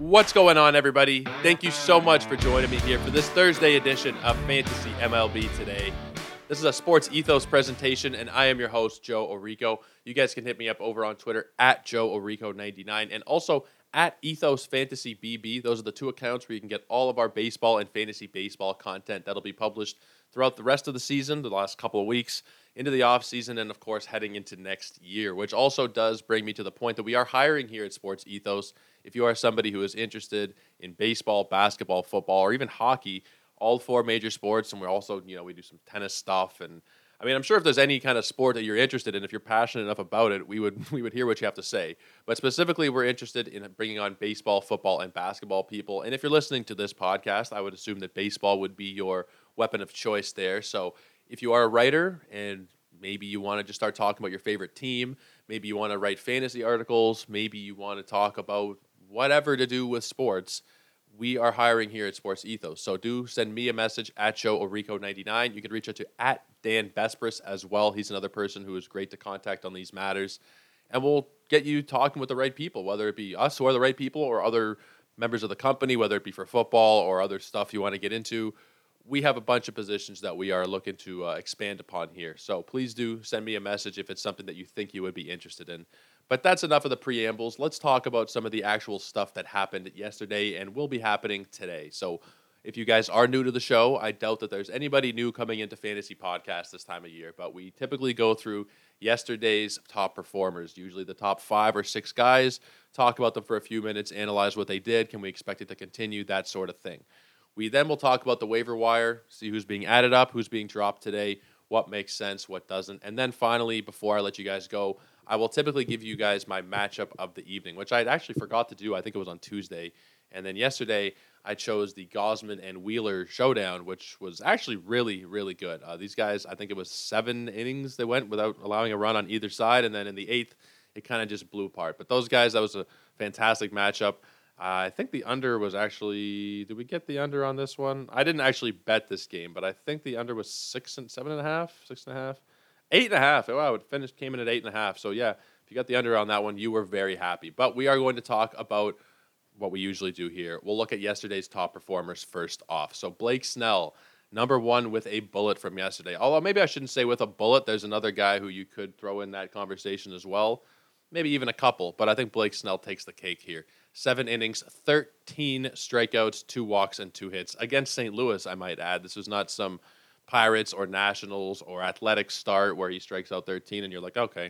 What's going on, everybody? Thank you so much for joining me here for this Thursday edition of Fantasy MLB Today. This is a Sports Ethos presentation, and I am your host, Joe Orico. You guys can hit me up over on Twitter at JoeOrico99 and also at Ethos Fantasy BB. Those are the two accounts where you can get all of our baseball and fantasy baseball content that'll be published throughout the rest of the season, the last couple of weeks, into the off season, and of course heading into next year, which also does bring me to the point that we are hiring here at Sports Ethos. If you are somebody who is interested in baseball, basketball, football, or even hockey, all four major sports, and we're also, we do some tennis stuff, and I'm sure if there's any kind of sport that you're interested in, if you're passionate enough about it, we would hear what you have to say. But specifically, we're interested in bringing on baseball, football, and basketball people. And if you're listening to this podcast, I would assume that baseball would be your weapon of choice there. So if you are a writer and maybe you want to just start talking about your favorite team, maybe you want to write fantasy articles, maybe you want to talk about whatever to do with sports, we are hiring here at Sports Ethos. So do send me a message at JoeOrico99. You can reach out to at Dan Bespris as well. He's another person who is great to contact on these matters. And we'll get you talking with the right people, whether it be us who are the right people or other members of the company, whether it be for football or other stuff you want to get into. We have a bunch of positions that we are looking to expand upon here. So please do send me a message if it's something that you think you would be interested in. But that's enough of the preambles. Let's talk about some of the actual stuff that happened yesterday and will be happening today. So if you guys are new to the show, I doubt that there's anybody new coming into Fantasy Podcast this time of year, but we typically go through yesterday's top performers, usually the top 5 or 6 guys, talk about them for a few minutes, analyze what they did, can we expect it to continue, that sort of thing. We then will talk about the waiver wire, see who's being added up, who's being dropped today, what makes sense, what doesn't. And then finally, before I let you guys go, I will typically give you guys my matchup of the evening, which I actually forgot to do. I think it was on Tuesday. And then yesterday, I chose the Gausman and Wheeler showdown, which was actually really, really good. These guys, I think it was 7 innings they went without allowing a run on either side. And then in the 8th, it kind of just blew apart. But those guys, that was a fantastic matchup. I think the under was actually, did we get the under on this one? I didn't actually bet this game, but I think the under was 7.5, 6.5. 8.5. Wow, came in at 8.5. So yeah, if you got the under on that one, you were very happy. But we are going to talk about what we usually do here. We'll look at yesterday's top performers first off. So Blake Snell, number 1 with a bullet from yesterday. Although maybe I shouldn't say with a bullet. There's another guy who you could throw in that conversation as well. Maybe even a couple. But I think Blake Snell takes the cake here. 7 innings, 13 strikeouts, 2 walks, and 2 hits against St. Louis, I might add. This was not some Pirates or Nationals or Athletics start where he strikes out 13 and you're like, okay,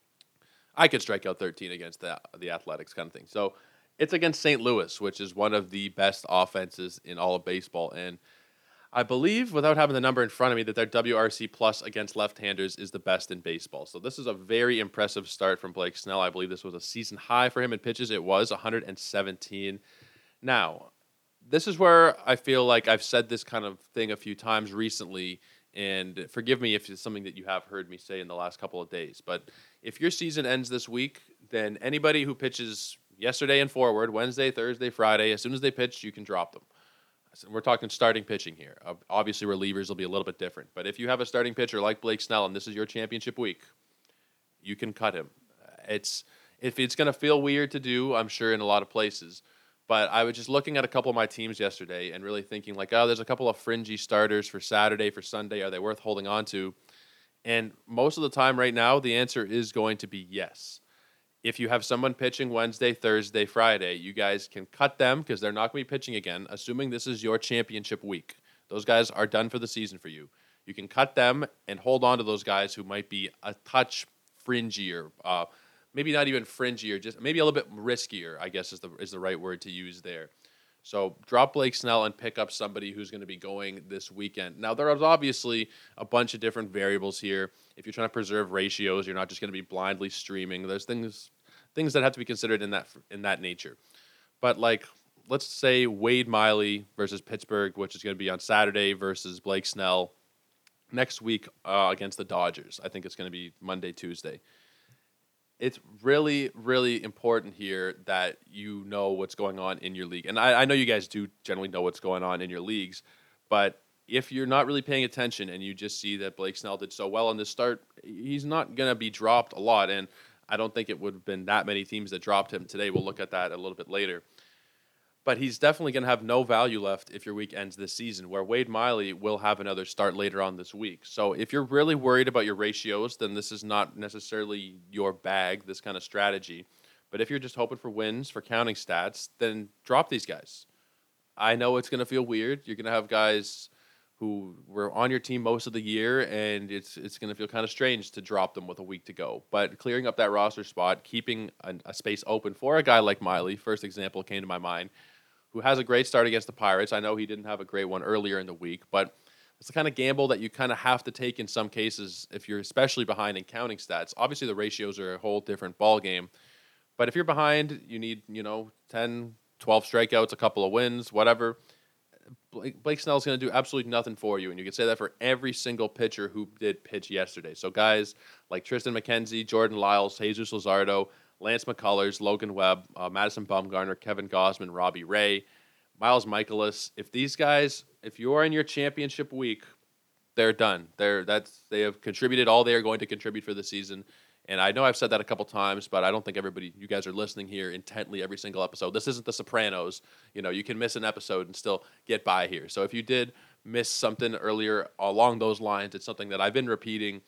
I could strike out 13 against the Athletics kind of thing. So it's against St. Louis, which is one of the best offenses in all of baseball. And I believe, without having the number in front of me, that their WRC plus against left-handers is the best in baseball. So this is a very impressive start from Blake Snell. I believe this was a season high for him in pitches. It was 117. Now, this is where I feel like I've said this kind of thing a few times recently, and forgive me if it's something that you have heard me say in the last couple of days, but if your season ends this week, then anybody who pitches yesterday and forward, Wednesday, Thursday, Friday, as soon as they pitch, you can drop them. We're talking starting pitching here. Obviously, relievers will be a little bit different, but if you have a starting pitcher like Blake Snell and this is your championship week, you can cut him. If it's going to feel weird to do, I'm sure in a lot of places. But I was just looking at a couple of my teams yesterday and really thinking like, oh, there's a couple of fringy starters for Saturday, for Sunday. Are they worth holding on to? And most of the time right now, the answer is going to be yes. If you have someone pitching Wednesday, Thursday, Friday, you guys can cut them because they're not going to be pitching again, assuming this is your championship week. Those guys are done for the season for you. You can cut them and hold on to those guys who might be a touch fringier, maybe not even fringier, just maybe a little bit riskier, I guess is the right word to use there. So drop Blake Snell and pick up somebody who's going to be going this weekend. Now, there is obviously a bunch of different variables here. If you're trying to preserve ratios, you're not just going to be blindly streaming. There's things that have to be considered in that nature. But like, let's say Wade Miley versus Pittsburgh, which is going to be on Saturday, versus Blake Snell next week against the Dodgers. I think it's going to be Monday, Tuesday. It's really, really important here that you know what's going on in your league. And I know you guys do generally know what's going on in your leagues, but if you're not really paying attention and you just see that Blake Snell did so well on this start, he's not going to be dropped a lot. And I don't think it would have been that many teams that dropped him today. We'll look at that a little bit later. But he's definitely going to have no value left if your week ends this season, where Wade Miley will have another start later on this week. So if you're really worried about your ratios, then this is not necessarily your bag, this kind of strategy. But if you're just hoping for wins for counting stats, then drop these guys. I know it's going to feel weird. You're going to have guys who were on your team most of the year, and it's going to feel kind of strange to drop them with a week to go. But clearing up that roster spot, keeping a space open for a guy like Miley, first example came to my mind, who has a great start against the Pirates. I know he didn't have a great one earlier in the week, but it's the kind of gamble that you kind of have to take in some cases if you're especially behind in counting stats. Obviously, the ratios are a whole different ballgame, but if you're behind, you need, 10, 12 strikeouts, a couple of wins, whatever. Blake Snell's going to do absolutely nothing for you, and you can say that for every single pitcher who did pitch yesterday. So guys like Triston McKenzie, Jordan Lyles, Jesus Luzardo, Lance McCullers, Logan Webb, Madison Bumgarner, Kevin Gausman, Robbie Ray, Miles Michaelis. If these guys, if you're in your championship week, they're done. They have contributed all they are going to contribute for the season. And I know I've said that a couple times, but I don't think you guys are listening here intently every single episode. This isn't The Sopranos. You can miss an episode and still get by here. So if you did miss something earlier along those lines, it's something that I've been repeating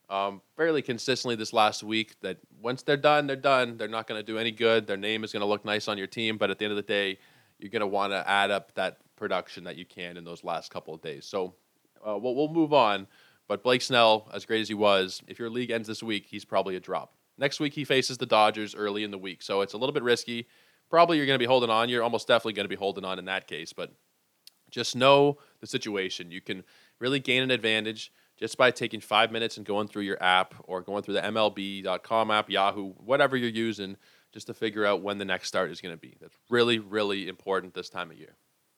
fairly consistently this last week, that once they're done, they're done. They're not going to do any good. Their name is going to look nice on your team, but at the end of the day, you're going to want to add up that production that you can in those last couple of days. So we'll move on. But Blake Snell, as great as he was, if your league ends this week, he's probably a drop. Next week, he faces the Dodgers early in the week, so it's a little bit risky. Probably you're going to be holding on. You're almost definitely going to be holding on in that case, but just know the situation. You can really gain an advantage just by taking 5 minutes and going through your app or going through the MLB.com app, Yahoo, whatever you're using, just to figure out when the next start is going to be. That's really, really important this time of year.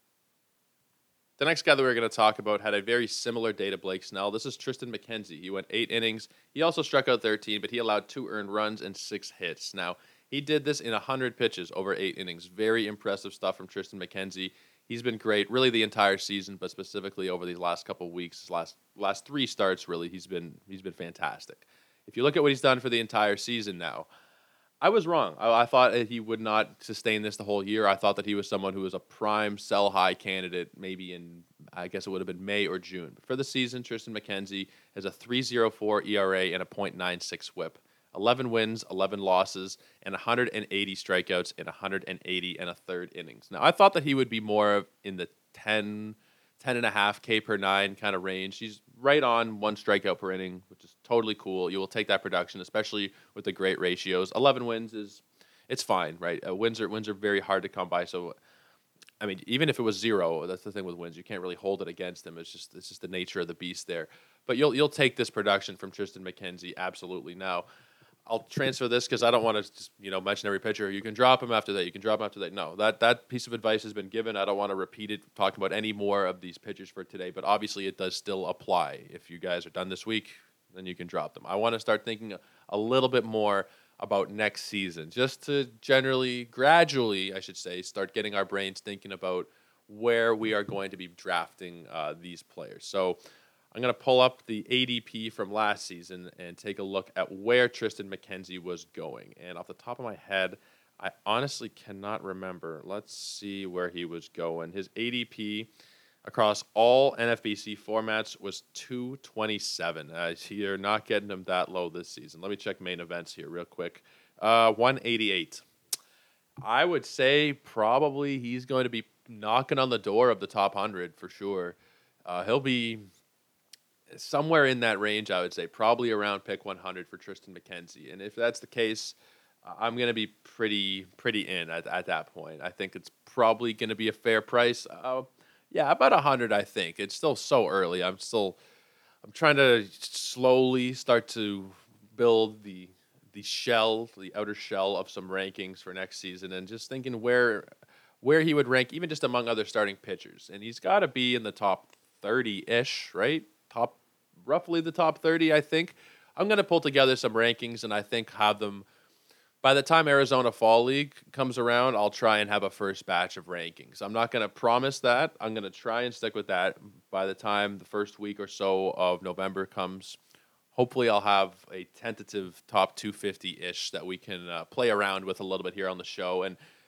The next guy that we're going to talk about had a very similar day to Blake Snell. This is Triston McKenzie. He went 8 innings. He also struck out 13, but he allowed 2 earned runs and 6 hits. Now, he did this in 100 pitches over 8 innings. Very impressive stuff from Triston McKenzie. He's been great, really the entire season, but specifically over these last couple of weeks, last 3 starts, really, he's been fantastic. If you look at what he's done for the entire season now, I was wrong. I thought that he would not sustain this the whole year. I thought that he was someone who was a prime sell-high candidate maybe in, I guess it would have been May or June. But for the season, Triston McKenzie has a 3.04 ERA and a .96 whip. 11 wins, 11 losses, and 180 strikeouts in 180 and a third innings. Now, I thought that he would be more in the 10.5 K per 9 kind of range. He's right on 1 strikeout per inning, which is totally cool. You will take that production, especially with the great ratios. 11 wins it's fine, right? Wins are very hard to come by. So, I mean, even if it was 0, that's the thing with wins. You can't really hold it against them. It's just the nature of the beast there. But you'll take this production from Triston McKenzie, absolutely. Now, I'll transfer this because I don't want to just, mention every pitcher. You can drop him after that. You can drop him after that. No, that piece of advice has been given. I don't want to repeat it, talking about any more of these pitchers for today, but obviously it does still apply. If you guys are done this week, then you can drop them. I want to start thinking a little bit more about next season, just to gradually, I should say, start getting our brains thinking about where we are going to be drafting these players. So I'm going to pull up the ADP from last season and take a look at where Triston McKenzie was going. And off the top of my head, I honestly cannot remember. Let's see where he was going. His ADP across all NFBC formats was 227. You're not getting him that low this season. Let me check main events here real quick. 188. I would say probably he's going to be knocking on the door of the top 100 for sure. He'll be somewhere in that range, I would say, probably around pick 100 for Triston McKenzie. And if that's the case, I'm going to be pretty in at that point. I think it's probably going to be a fair price. Yeah, about 100, I think. It's still so early. I'm trying to slowly start to build the outer shell of some rankings for next season, and just thinking where he would rank, even just among other starting pitchers. And he's got to be in the top 30-ish, right? Roughly the top 30, I think. I'm going to pull together some rankings, and I think have them by the time Arizona Fall League comes around. I'll try and have a first batch of rankings. I'm not going to promise that. I'm going to try and stick with that. By the time the first week or so of November comes, hopefully I'll have a tentative top 250-ish that we can play around with a little bit here on the show. And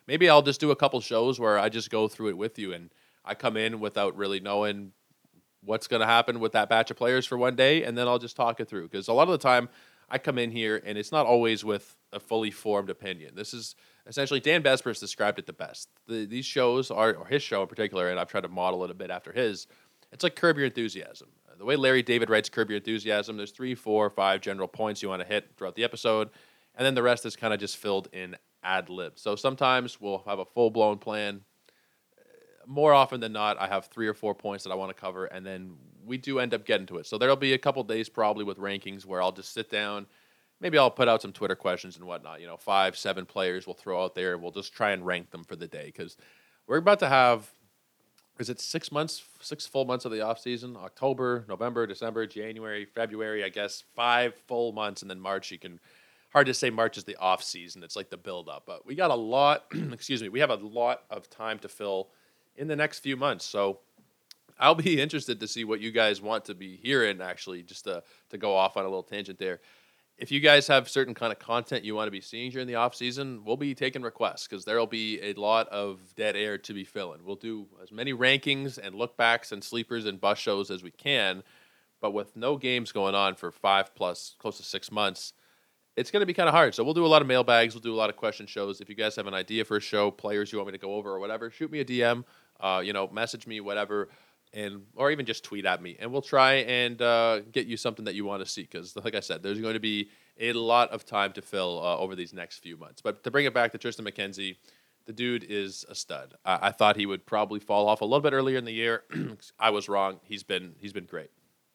maybe I'll just do a couple shows where I just go through it with you, and I come in without really knowing what's going to happen with that batch of players for one day, and then I'll just talk it through. Because a lot of the time, I come in here, and it's not always with a fully formed opinion. This is essentially, Dan Besbris described it the best. These shows are, or his show in particular, and I've tried to model it a bit after his, it's like Curb Your Enthusiasm. The way Larry David writes Curb Your Enthusiasm, there's 3, 4, 5 general points you want to hit throughout the episode, and then the rest is kind of just filled in ad lib. So sometimes we'll have a full-blown plan. More often than not, I have 3 or 4 points that I want to cover, and then we do end up getting to it. So there'll be a couple days probably with rankings where I'll just sit down. Maybe I'll put out some Twitter questions and whatnot. 5, 7 players we'll throw out there, and we'll just try and rank them for the day. Because we're about to have, is it 6 months, 6 full months of the offseason? October, November, December, January, February, I guess. 5 full months, and then March. Hard to say March is the off season. It's like the build up. But we got a lot, we have a lot of time to fill in the next few months. So I'll be interested to see what you guys want to be hearing, actually, just to go off on a little tangent there. If you guys have certain kind of content you want to be seeing during the off season, we'll be taking requests because there will be a lot of dead air to be filling. We'll do as many rankings and look backs and sleepers and bus shows as we can, but with no games going on for 5 plus, close to 6 months, it's going to be kind of hard. So we'll do a lot of mailbags. We'll do a lot of question shows. If you guys have an idea for a show, players you want me to go over or whatever, shoot me a DM, message me, whatever, or even just tweet at me. And we'll try and get you something that you want to see. Because like I said, there's going to be a lot of time to fill over these next few months. But to bring it back to Tristan McKenzie, the dude is a stud. I thought he would probably fall off a little bit earlier in the year. I was wrong. He's been great.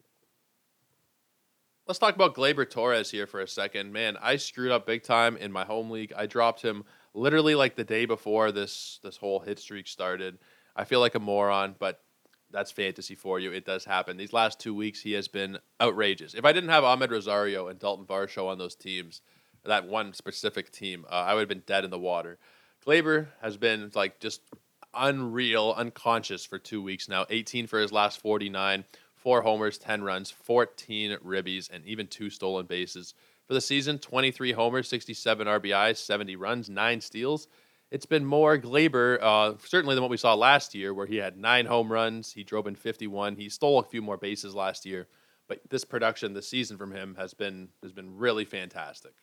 Let's talk about Gleyber Torres here for a second. Man, I screwed up big time in my home league. I dropped him literally like the day before this whole hit streak started. I feel like a moron, but that's fantasy for you. It does happen. These last 2 weeks, he has been outrageous. If I didn't have Ahmed Rosario and Dalton Varsho on those teams, that one specific team, I would have been dead in the water. Gleyber has been like just unreal, unconscious for 2 weeks now. 18 for his last 49. 4 homers, 10 runs, 14 ribbies, and even 2 stolen bases. For the season, 23 homers, 67 RBIs, 70 runs, 9 steals. It's been more Gleyber, certainly than what we saw last year, where he had 9 home runs. He drove in 51. He stole a few more bases last year. But this production this season from him has been really fantastic.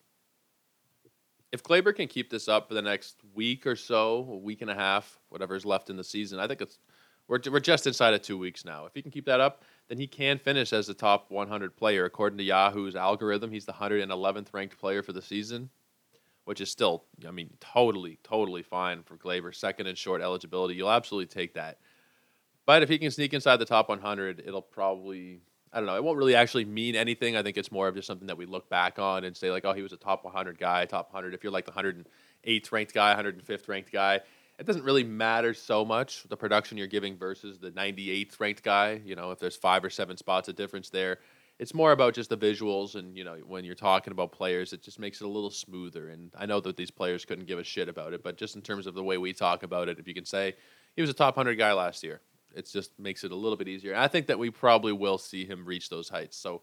If Gleyber can keep this up for the next week or so, a week and a half, whatever is left in the season, I think we're just inside of 2 weeks now. If he can keep that up, then he can finish as the top 100 player. According to Yahoo's algorithm, he's the 111th ranked player for the season, which is still, totally fine for Gleyber. Second in short eligibility. You'll absolutely take that. But if he can sneak inside the top 100, it'll probably, I don't know, it won't really actually mean anything. I think it's more of just something that we look back on and say, like, oh, he was a top 100 guy, top 100. If you're like the 108th ranked guy, 105th ranked guy, it doesn't really matter so much, the production you're giving versus the 98th ranked guy. If there's 5 or 7 spots of difference there, it's more about just the visuals. And, when you're talking about players, it just makes it a little smoother. And I know that these players couldn't give a shit about it, but just in terms of the way we talk about it, if you can say he was a top 100 guy last year, it just makes it a little bit easier. And I think that we probably will see him reach those heights. So,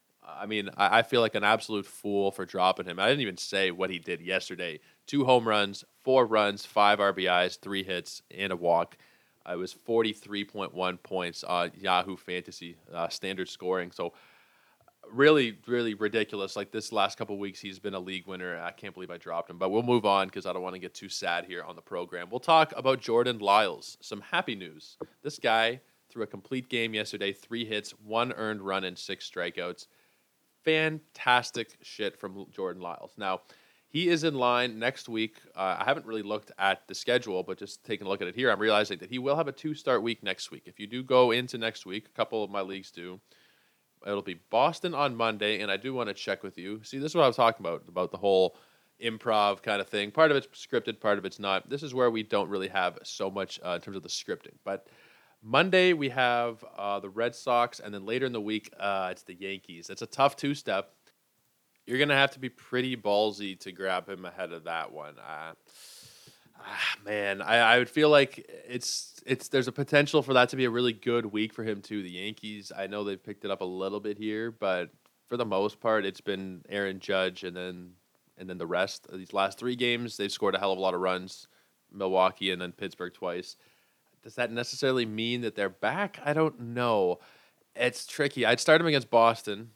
I feel like an absolute fool for dropping him. I didn't even say what he did yesterday. 2 home runs, 4 runs, 5 RBIs, 3 hits, and a walk. It was 43.1 points on Yahoo Fantasy standard scoring. So really, really ridiculous. Like this last couple of weeks, he's been a league winner. I can't believe I dropped him. But we'll move on because I don't want to get too sad here on the program. We'll talk about Jordan Lyles. Some happy news. This guy threw a complete game yesterday, 3 hits, 1 earned run, and 6 strikeouts. Fantastic shit from Jordan Lyles. Now, he is in line next week. I haven't really looked at the schedule, but just taking a look at it here, I'm realizing that he will have a 2-start week next week. If you do go into next week, a couple of my leagues do, it'll be Boston on Monday, and I do want to check with you. See, this is what I was talking about the whole improv kind of thing. Part of it's scripted, part of it's not. This is where we don't really have so much in terms of the scripting. But Monday, we have the Red Sox, and then later in the week, it's the Yankees. It's a tough 2-step. You're going to have to be pretty ballsy to grab him ahead of that one. Man, I would feel like there's a potential for that to be a really good week for him, too. The Yankees, I know they've picked it up a little bit here, but for the most part, it's been Aaron Judge and then the rest. These last 3 games, they've scored a hell of a lot of runs. Milwaukee and then Pittsburgh twice. Does that necessarily mean that they're back? I don't know. It's tricky. I'd start him against Boston.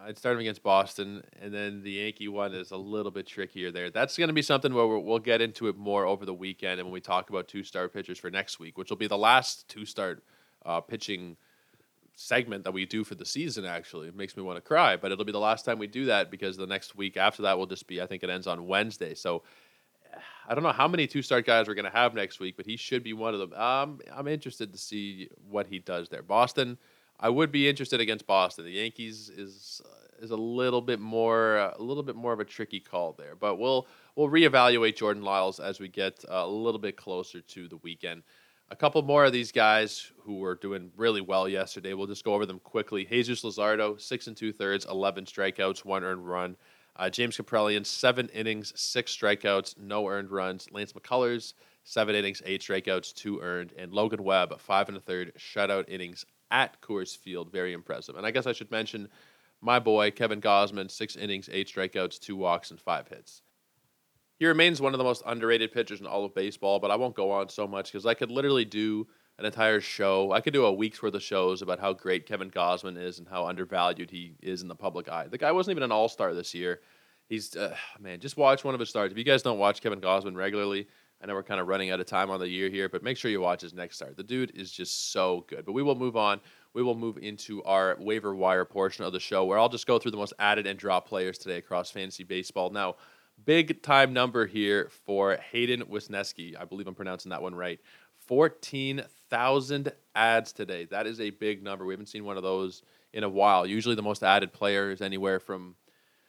And then the Yankee one is a little bit trickier there. That's going to be something where we'll get into it more over the weekend and when we talk about two-start pitchers for next week, which will be the last two-start pitching segment that we do for the season, actually. It makes me want to cry, but it'll be the last time we do that because the next week after that will just be, I think it ends on Wednesday. So I don't know how many two-start guys we're going to have next week, but he should be one of them. I'm interested to see what he does there. Boston, I would be interested against Boston. The Yankees is a little bit more of a tricky call there, but we'll reevaluate Jordan Lyles as we get a little bit closer to the weekend. A couple more of these guys who were doing really well yesterday. We'll just go over them quickly. Jesus Luzardo, 6 2/3, 11 strikeouts, 1 earned run. James Kaprielian, 7 innings, 6 strikeouts, no earned runs. Lance McCullers, 7 innings, 8 strikeouts, 2 earned. And Logan Webb, 5 1/3 shutout innings at Coors Field. Very impressive. And I guess I should mention my boy, Kevin Gausman, 6 innings, 8 strikeouts, 2 walks, and 5 hits. He remains one of the most underrated pitchers in all of baseball, but I won't go on so much because I could literally do an entire show. I could do a week's worth of shows about how great Kevin Gausman is and how undervalued he is in the public eye. The guy wasn't even an all-star this year. He's, just watch one of his starts. If you guys don't watch Kevin Gausman regularly, I know we're kind of running out of time on the year here, but make sure you watch his next start. The dude is just so good. But we will move on. We will move into our waiver wire portion of the show where I'll just go through the most added and drop players today across fantasy baseball. Now, big time number here for Hayden Wesneski. I believe I'm pronouncing that one right. 14,000 ads today. That is a big number. We haven't seen one of those in a while. Usually the most added player is anywhere from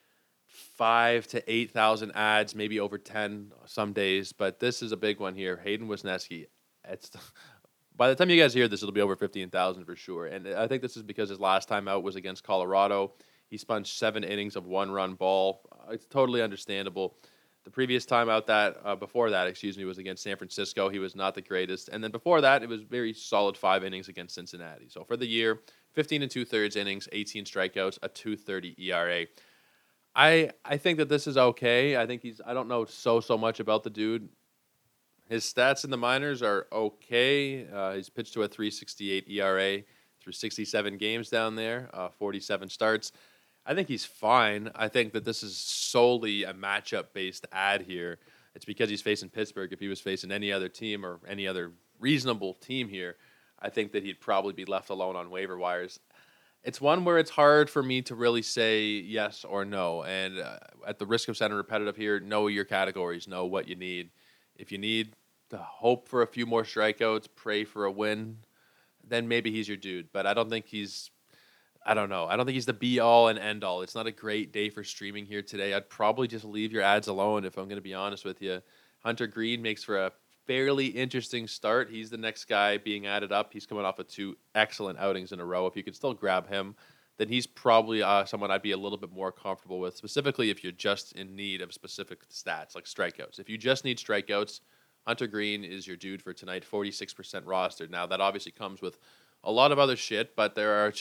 5 to 8,000 ads, maybe over 10 some days. But this is a big one here. Hayden Wesneski. By the time you guys hear this, it'll be over 15,000 for sure. And I think this is because his last time out was against Colorado. He sponged 7 innings of 1-run ball. It's totally understandable. The previous time out before that, was against San Francisco. He was not the greatest. And then before that, it was very solid 5 innings against Cincinnati. So for the year, 15 2/3 innings, 18 strikeouts, a 2.30 ERA. I think that this is okay. I think I don't know so much about the dude. His stats in the minors are okay. He's pitched to a 3.68 ERA through 67 games down there, 47 starts. I think he's fine. I think that this is solely a matchup-based ad here. It's because he's facing Pittsburgh. If he was facing any other team or any other reasonable team here, I think that he'd probably be left alone on waiver wires. It's one where it's hard for me to really say yes or no. And at the risk of sounding repetitive here, know your categories, know what you need. If you need to hope for a few more strikeouts, pray for a win, then maybe he's your dude. But I don't think he's the be-all and end-all. It's not a great day for streaming here today. I'd probably just leave your ads alone if I'm going to be honest with you. Hunter Greene makes for a fairly interesting start. He's the next guy being added up. He's coming off of 2 excellent outings in a row. If you could still grab him, then he's probably someone I'd be a little bit more comfortable with, specifically if you're just in need of specific stats like strikeouts. If you just need strikeouts, Hunter Greene is your dude for tonight, 46% rostered. Now, that obviously comes with a lot of other shit, but there is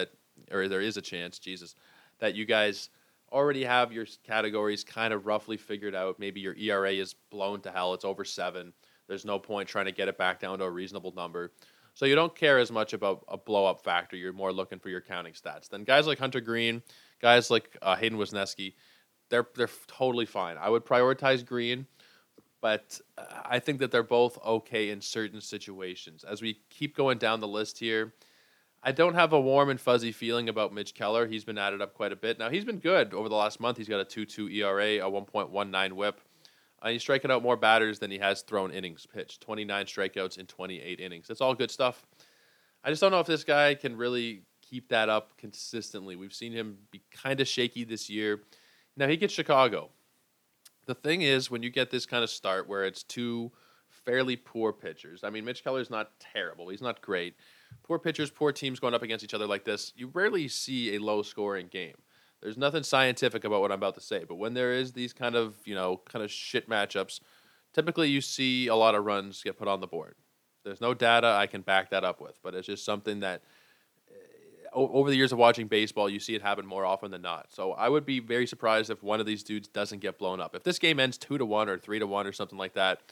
a chance, that you guys already have your categories kind of roughly figured out. Maybe your ERA is blown to hell. It's over 7. There's no point trying to get it back down to a reasonable number. So you don't care as much about a blow-up factor. You're more looking for your counting stats. Then guys like Hunter Greene, guys like Hayden Wesneski, they're totally fine. I would prioritize Greene, but I think that they're both okay in certain situations. As we keep going down the list here, I don't have a warm and fuzzy feeling about Mitch Keller. He's been added up quite a bit. Now, he's been good over the last month. He's got a 2.2 ERA, a 1.19 whip. He's striking out more batters than he has thrown innings pitched. 29 strikeouts in 28 innings. That's all good stuff. I just don't know if this guy can really keep that up consistently. We've seen him be kind of shaky this year. Now, he gets Chicago. The thing is, when you get this kind of start where it's 2 fairly poor pitchers, I mean, Mitch Keller's not terrible. He's not great. Poor pitchers, poor teams going up against each other like this, you rarely see a low-scoring game. There's nothing scientific about what I'm about to say, but when there is these kind of shit matchups, typically you see a lot of runs get put on the board. There's no data I can back that up with, but it's just something that over the years of watching baseball, you see it happen more often than not. So I would be very surprised if one of these dudes doesn't get blown up. If this game ends 2-1 or 3-1 or something like that,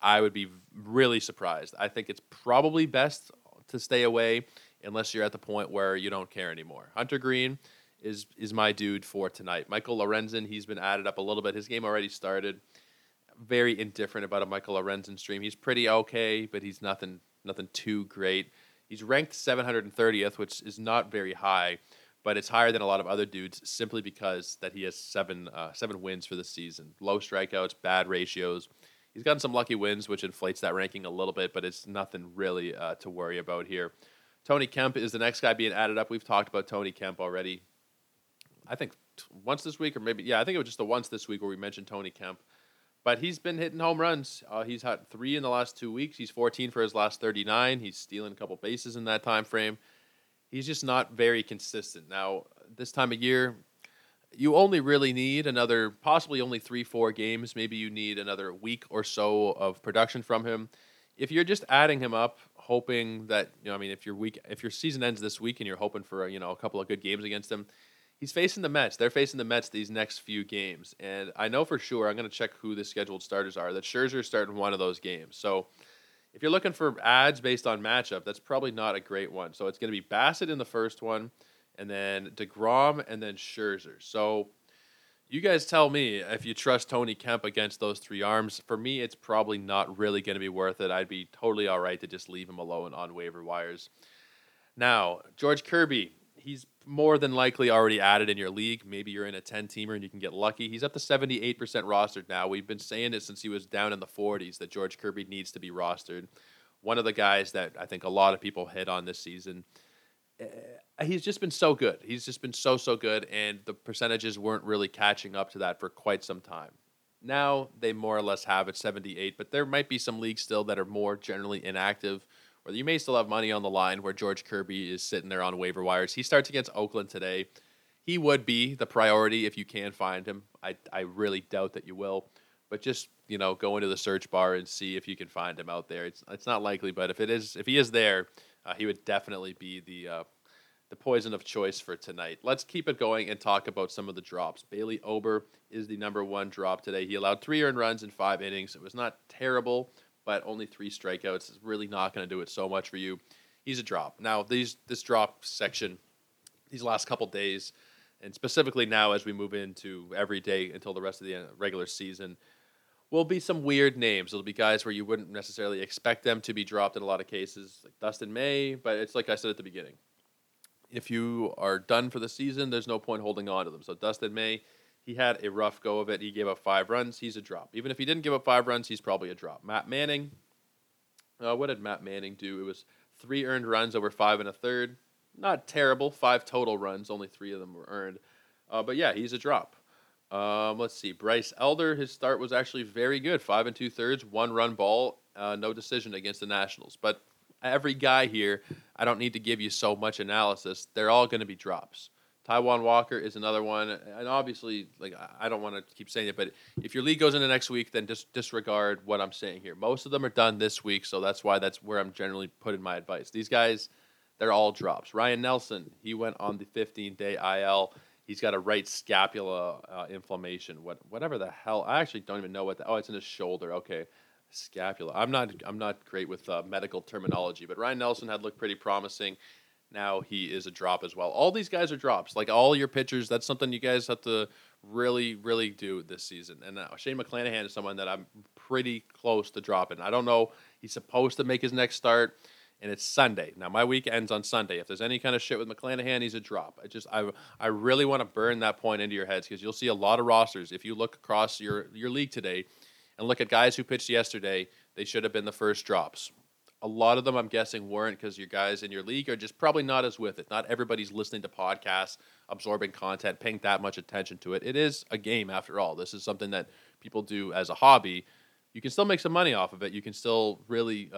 I would be really surprised. I think it's probably best to stay away unless you're at the point where you don't care anymore. Hunter Green is my dude for tonight. Michael Lorenzen, he's been added up a little bit. His game already started. Very indifferent about a Michael Lorenzen stream. He's pretty okay, but he's nothing too great. He's ranked 730th, which is not very high, but it's higher than a lot of other dudes simply because that he has seven wins for the season. Low strikeouts, bad ratios. He's gotten some lucky wins, which inflates that ranking a little bit, but it's nothing really to worry about here. Tony Kemp is the next guy being added up. We've talked about Tony Kemp already. I think once this week, or maybe, I think it was just the once this week where we mentioned Tony Kemp. But he's been hitting home runs. He's had 3 in the last 2 weeks. He's 14 for his last 39. He's stealing a couple bases in that time frame. He's just not very consistent. Now, this time of year, you only really need possibly only 3-4 games. Maybe you need another week or so of production from him. If you're just adding him up, hoping that, if your season ends this week and you're hoping for a couple of good games against him, he's facing the Mets. They're facing the Mets these next few games. And I know for sure, I'm going to check who the scheduled starters are, that Scherzer's starting one of those games. So if you're looking for ads based on matchup, that's probably not a great one. So it's going to be Bassett in the first one, and then DeGrom, and then Scherzer. So you guys tell me if you trust Tony Kemp against those 3 arms. For me, it's probably not really going to be worth it. I'd be totally all right to just leave him alone on waiver wires. Now, George Kirby, he's more than likely already added in your league. Maybe you're in a 10-teamer and you can get lucky. He's up to 78% rostered now. We've been saying it since he was down in the 40s that George Kirby needs to be rostered. One of the guys that I think a lot of people hit on this season. He's just been so good. He's just been so good, and the percentages weren't really catching up to that for quite some time. Now they more or less have it 78, but there might be some leagues still that are more generally inactive, or you may still have money on the line where George Kirby is sitting there on waiver wires. He starts against Oakland today. He would be the priority if you can find him. I really doubt that you will, but just go into the search bar and see if you can find him out there. It's not likely, but if he is there, he would definitely be the poison of choice for tonight. Let's keep it going and talk about some of the drops. Bailey Ober is the number 1 drop today. He allowed 3 earned runs in 5 innings. It was not terrible, but only 3 strikeouts is really not going to do it so much for you. He's a drop. Now, this drop section, these last couple days, and specifically now as we move into every day until the rest of the regular season, will be some weird names. It'll be guys where you wouldn't necessarily expect them to be dropped in a lot of cases, like Dustin May, but it's like I said at the beginning. If you are done for the season, there's no point holding on to them. So Dustin May, he had a rough go of it. He gave up 5 runs. He's a drop. Even if he didn't give up 5 runs, he's probably a drop. Matt Manning, what did Matt Manning do? It was 3 earned runs over 5 1/3. Not terrible. 5 total runs. Only 3 of them were earned. But yeah, he's a drop. Let's see. Bryce Elder, his start was actually very good. 5 2/3, 1 run ball, no decision against the Nationals. But every guy here, I don't need to give you so much analysis. They're all going to be drops. Taijuan Walker is another one. And obviously, I don't want to keep saying it, but if your league goes into next week, then just disregard what I'm saying here. Most of them are done this week, so that's where I'm generally putting my advice. These guys, they're all drops. Ryan Nelson, he went on the 15-day IL. He's got a right scapula inflammation. Whatever the hell. I actually don't even know what it's in his shoulder. Okay. Scapula. I'm not great with medical terminology, but Ryan Nelson had looked pretty promising. Now he is a drop as well. All these guys are drops. Like all your pitchers, that's something you guys have to really, really do this season. And Shane McClanahan is someone that I'm pretty close to dropping. I don't know. He's supposed to make his next start, and it's Sunday. Now my week ends on Sunday. If there's any kind of shit with McClanahan, he's a drop. I really want to burn that point into your heads because you'll see a lot of rosters. If you look across your league today, and look at guys who pitched yesterday, they should have been the first drops. A lot of them, I'm guessing, weren't because your guys in your league are just probably not as with it. Not everybody's listening to podcasts, absorbing content, paying that much attention to it. It is a game, after all. This is something that people do as a hobby. You can still make some money off of it. You can still really,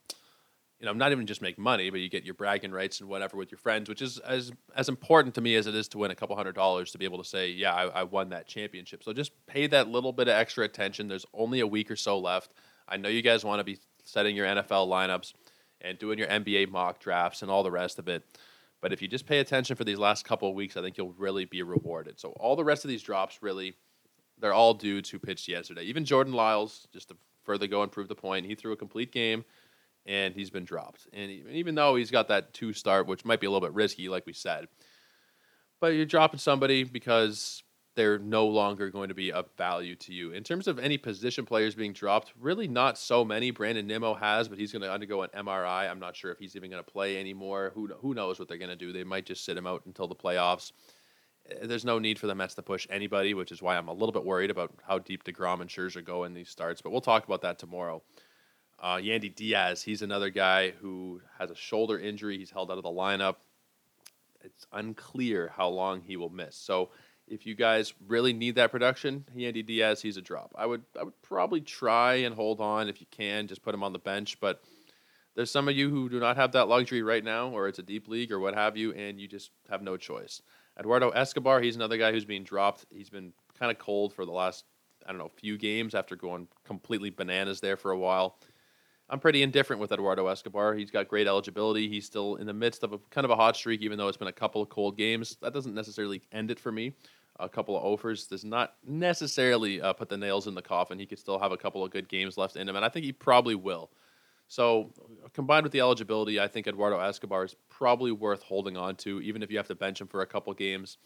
not even just make money, but you get your bragging rights and whatever with your friends, which is as important to me as it is to win a couple $100 to be able to say, yeah, I won that championship. So just pay that little bit of extra attention. There's only a week or so left. I know you guys want to be setting your NFL lineups and doing your NBA mock drafts and all the rest of it. But if you just pay attention for these last couple of weeks, I think you'll really be rewarded. So all the rest of these drops, really, they're all dudes who pitched yesterday. Even Jordan Lyles, just a further go and prove the point. He threw a complete game, and he's been dropped. And even though he's got that 2 start, which might be a little bit risky, like we said, but you're dropping somebody because they're no longer going to be of value to you. In terms of any position players being dropped, really not so many. Brandon Nimmo has, but he's going to undergo an MRI. I'm not sure if he's even going to play anymore. Who knows what they're going to do? They might just sit him out until the playoffs. There's no need for the Mets to push anybody, which is why I'm a little bit worried about how deep DeGrom and Scherzer go in these starts. But we'll talk about that tomorrow. Yandy Diaz, he's another guy who has a shoulder injury. He's held out of the lineup. It's unclear how long he will miss. So if you guys really need that production, Yandy Diaz, he's a drop. I would probably try and hold on if you can, just put him on the bench. But there's some of you who do not have that luxury right now, or it's a deep league or what have you, and you just have no choice. Eduardo Escobar, he's another guy who's being dropped. He's been kind of cold for the last, few games after going completely bananas there for a while. I'm pretty indifferent with Eduardo Escobar. He's got great eligibility. He's still in the midst of a kind of a hot streak, even though it's been a couple of cold games. That doesn't necessarily end it for me. A couple of offers does not necessarily put the nails in the coffin. He could still have a couple of good games left in him, and I think he probably will. So combined with the eligibility, I think Eduardo Escobar is probably worth holding on to, even if you have to bench him for a couple games.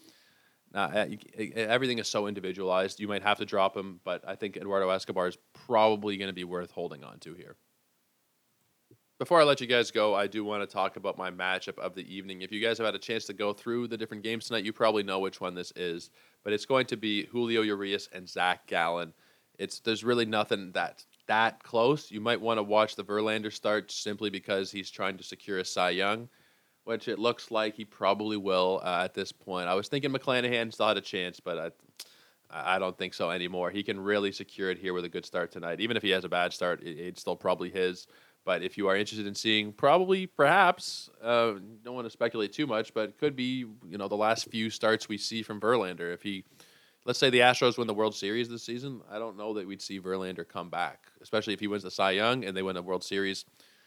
Everything is so individualized. You might have to drop him, but I think Eduardo Escobar is probably going to be worth holding on to here. Before I let you guys go, I do want to talk about my matchup of the evening. If you guys have had a chance to go through the different games tonight, you probably know which one this is, but it's going to be Julio Urias and Zach Gallen. There's really nothing that close. You might want to watch the Verlander start simply because he's trying to secure a Cy Young, which it looks like he probably will at this point. I was thinking McClanahan still had a chance, but I don't think so anymore. He can really secure it here with a good start tonight. Even if he has a bad start, it's still probably his. But if you are interested in seeing perhaps, don't want to speculate too much, but it could be, the last few starts we see from Verlander. Let's say the Astros win the World Series this season, I don't know that we'd see Verlander come back, especially if he wins the Cy Young and they win the World Series.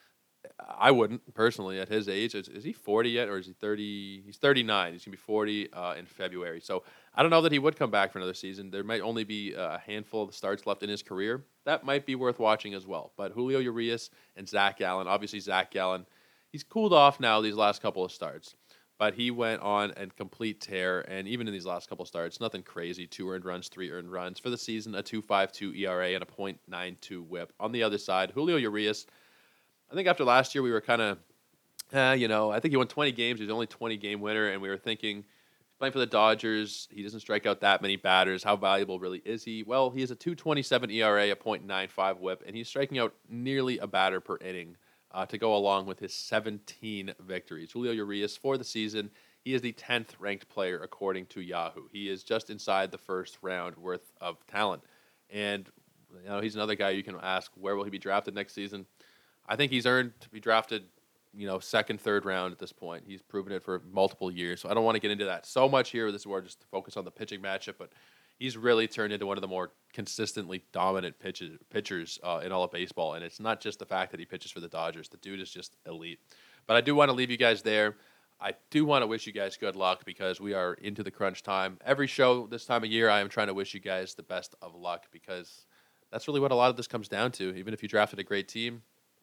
I wouldn't, personally, at his age. Is he 40 yet, or is he 30? He's 39. He's going to be 40 in February. So I don't know that he would come back for another season. There might only be a handful of starts left in his career. That might be worth watching as well. But Julio Urias and Zach Gallen, obviously Zach Gallen, he's cooled off now these last couple of starts. But he went on a complete tear, and even in these last couple starts, nothing crazy. 2 earned runs, 3 earned runs. For the season, a 2.52 ERA and a .92 whip. On the other side, Julio Urias, I think after last year we were kind of, I think he won 20 games. He's only 20-game winner, and we were thinking, he's playing for the Dodgers. He doesn't strike out that many batters. How valuable really is he? Well, he has a 2.27 ERA, a .95 whip, and he's striking out nearly a batter per inning. To go along with his 17 victories. Julio Urias, for the season, he is the 10th ranked player according to Yahoo. He is just inside the first round worth of talent. And he's another guy you can ask, where will he be drafted next season? I think he's earned to be drafted, second, third round at this point. He's proven it for multiple years. So I don't want to get into that so much here. This is more just to focus on the pitching matchup, but he's really turned into one of the more consistently dominant pitchers in all of baseball. And it's not just the fact that he pitches for the Dodgers. The dude is just elite. But I do want to leave you guys there. I do want to wish you guys good luck because we are into the crunch time. Every show this time of year, I am trying to wish you guys the best of luck because that's really what a lot of this comes down to. Even if you drafted a great team,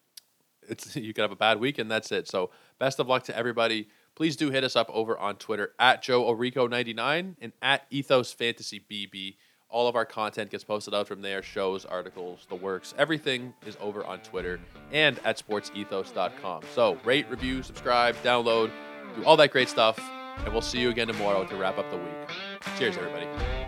you could have a bad week and that's it. So best of luck to everybody. Please do hit us up over on Twitter at JoeOrico99 and at EthosFantasyBB. All of our content gets posted out from there, shows, articles, the works. Everything is over on Twitter and at sportsethos.com. So rate, review, subscribe, download, do all that great stuff, and we'll see you again tomorrow to wrap up the week. Cheers, everybody.